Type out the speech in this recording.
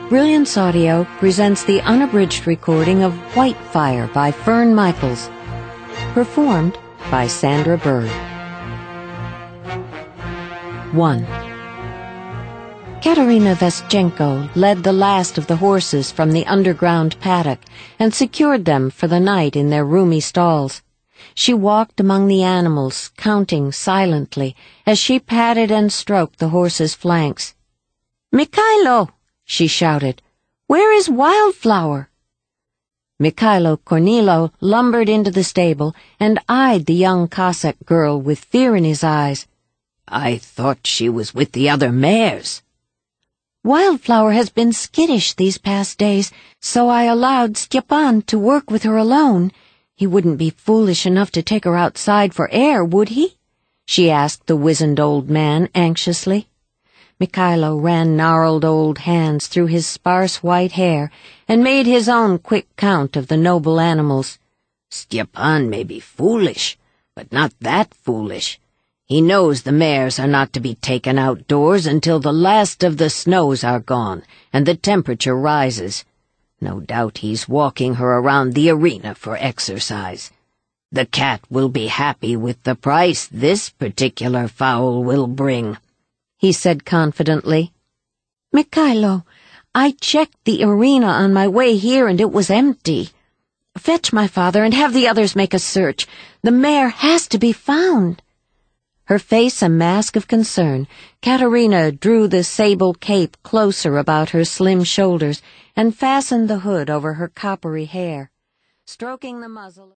Brilliance Audio presents the unabridged recording of Whitefire by Fern Michaels, performed by Sandra Bird. 1. Katerina Vestchenko led the last of the horses from the underground paddock and secured them for the night in their roomy stalls. She walked among the animals, counting silently as she patted and stroked the horses' flanks. "Mikhailo!" she shouted. "Where is Wildflower?" Mikhailo Kornilo lumbered into the stable and eyed the young Cossack girl with fear in his eyes. "I thought she was with the other mares." "Wildflower has been skittish these past days, so I allowed Stepan to work with her alone. He wouldn't be foolish enough to take her outside for air, would he?" she asked the wizened old man anxiously. Mikhailo ran gnarled old hands through his sparse white hair and made his own quick count of the noble animals. "Stepan may be foolish, but not that foolish. He knows the mares are not to be taken outdoors until the last of the snows are gone and the temperature rises. No doubt he's walking her around the arena for exercise. The cat will be happy with the price this particular fowl will bring," he said confidently. "Mikhailo, I checked the arena on my way here and it was empty. Fetch my father and have the others make a search. The mare has to be found." Her face a mask of concern, Katerina drew the sable cape closer about her slim shoulders and fastened the hood over her coppery hair. Stroking the muzzle